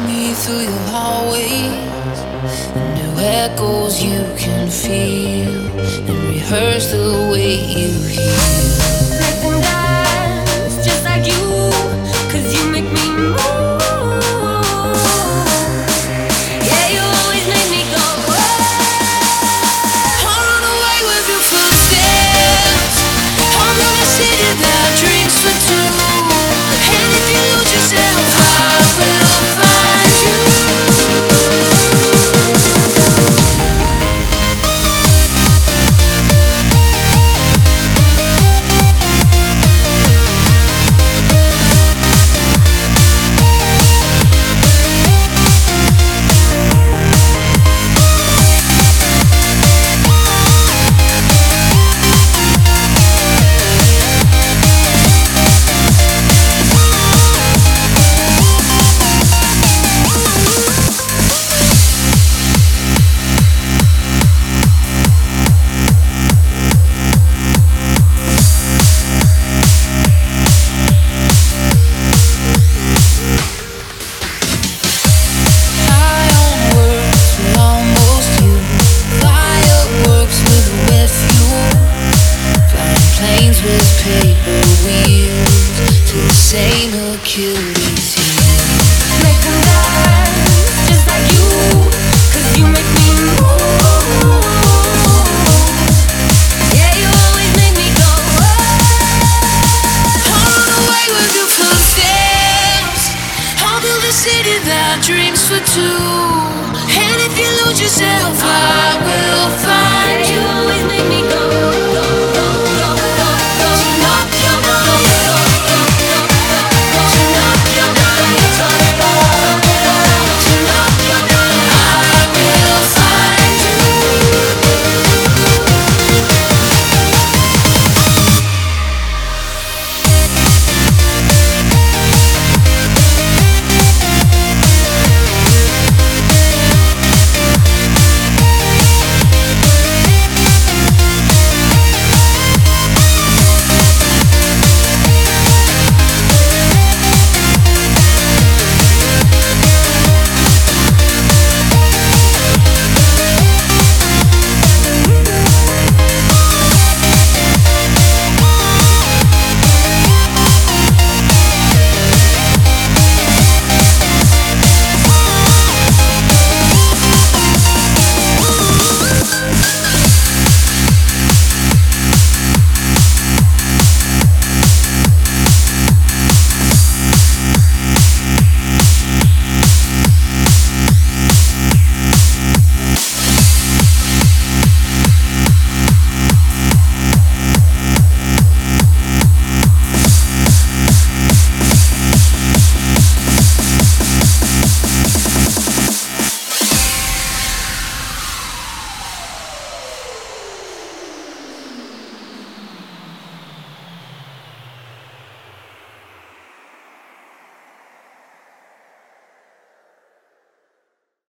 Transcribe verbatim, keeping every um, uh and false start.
me through your hallways, new echoes you can feel, and rehearse the way you heal. Make them dance just like you, 'cause you make me move. Yeah, you always make me go. I'll run away with your footsteps. I'll go to city that drinks for two. And if you lose yourself, I will find you. City that dreams for two. And if you lose yourself, I